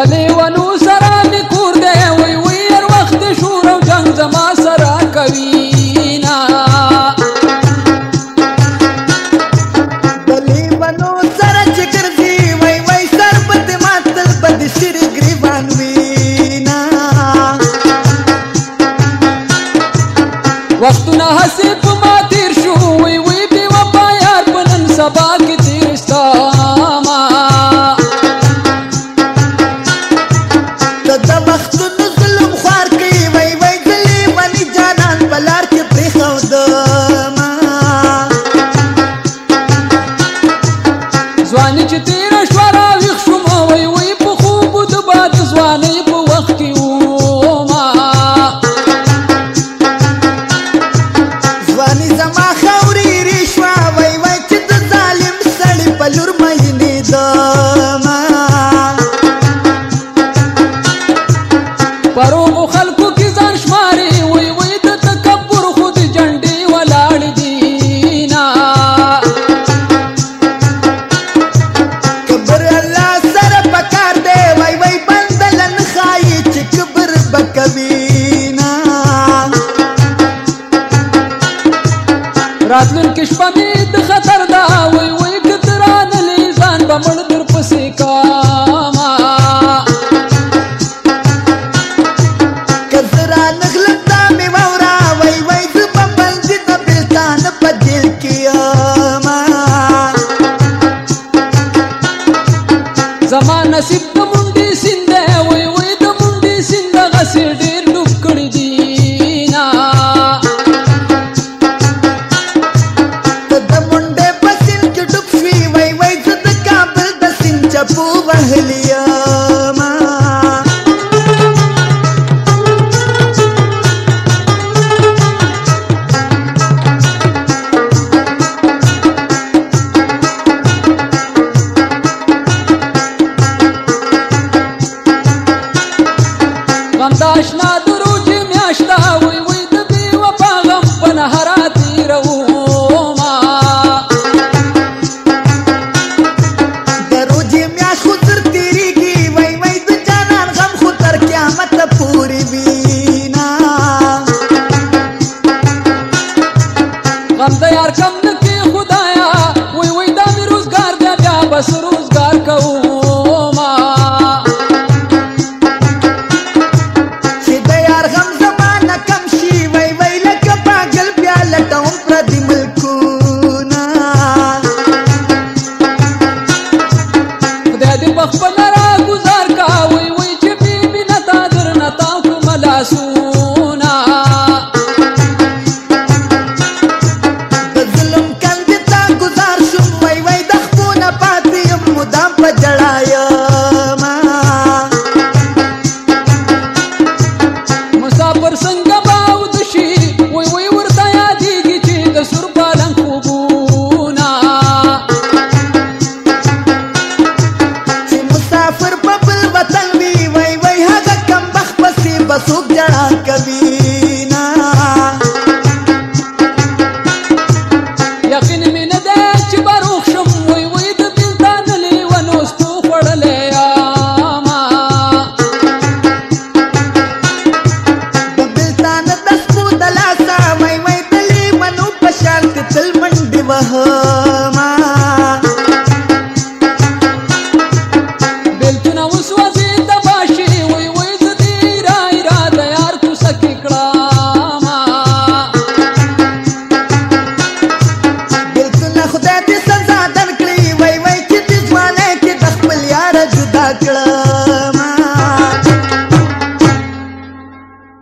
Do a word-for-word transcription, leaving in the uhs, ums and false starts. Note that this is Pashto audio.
لیونو سره می کور دی وی وی هر وخت شور او جنگ زما سره کوي نا د لیونو سره چې ګرځي وای وای سر بد ماتل بد شر ګریوان وینا وختونه هسې په ما تیر شو وی وی بې وفا یار په نن سبا کې تیر ستاما د وختونو ظلم خوار کوي وای وای د لیوني جانان په لار کې پرېښودما ځواني چې تېره شوه راویښ شوم وی وی په خوبو د باد ځوانۍ په وخت کې وما ځواني زما خاورېرې شوه وای وای چې د ظالم سړي په لور مینېدما پروغو خلکو کې ځان شماري وی وی د تکبر خود جنډې ولاړې دي نا کبر الله سره پکار دی وای وای بندل نه خایي چې کبر به کوي نه راتلونکې شپه مې د خطر ده وی وی که ته رانلې ځان به مړ درپسې کاما که زه رانغلم دا مې واوره وای وای زه به بندي د بېلتان په جیل کې یمه زما نصیب د منډې سیند دی وی وی د منډې سیند دغسې ډېر ډوب کړي دي نا ته د منډې په سیند کې ډوب شوي وای وای زه د کابل د سیند چپو وهلي یمه غم د اشنا د روجې میاشت ده وی وی د بې وفا غم په نهرا تېروما د روژې میاشت خو تر تېرېږي وای وای د جانان غم خو تر قیامته پورې وي نه غم د یار کم نه کې خدایا وی وی دا مې روزګار دی بیا بس روزګار کوما چې د یار غم زما نه کم شي وای وای لکه پاگل بیا لټوم پردي ملکونه خدای دې پخپله راګزار کا وی وی چې بې مینه تا درنه تاو کړمه لاسونه د ظلم کندې ته ګزار شوم وای وای د خپو نه پاتې یم مدام په ژړا یمه مسافر څنګه به اود شي وی وی ورته یادېږي چې د سور پالنګ خوبونه چې مسافر په بل وطن وي وای وای هغه کمبخت پسې به څوک ژړا کوي نه یقین مې نه دی چې به روغ شم وی وی د بېلتان لیونو ستو خوړلی یمه د بېلتانه د سپو د لاسه وای وای د لیونو په شان تل منډې وهم